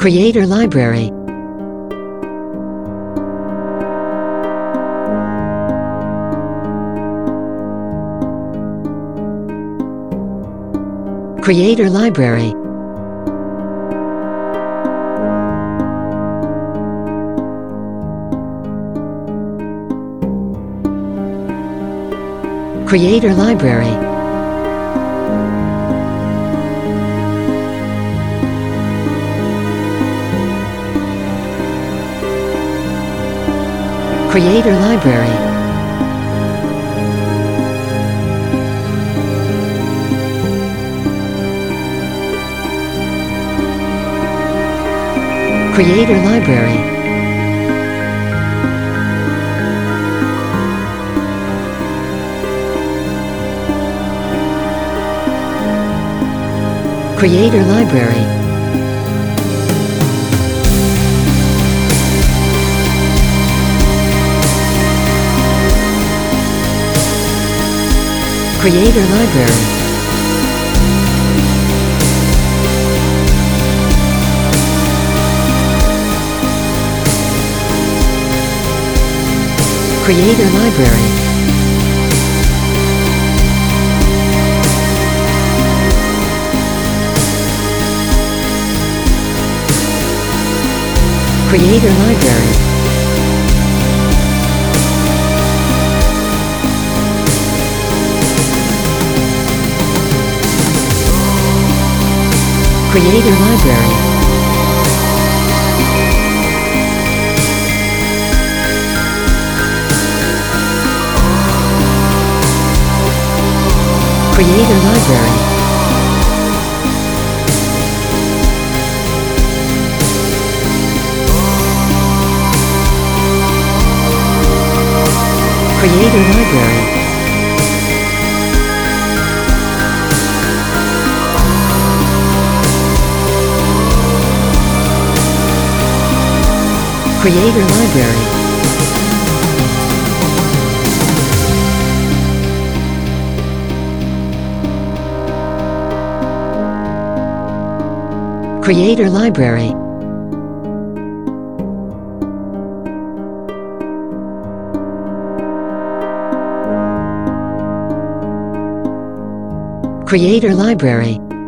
Creator Library. Creator Library. Creator Library. Creator Library. Creator Library. Creator Library. Creator Library. Creator Library. Creator Library. Creator Library. Creator Library. Creator Library. Creator Library. Creator Library. Creator Library.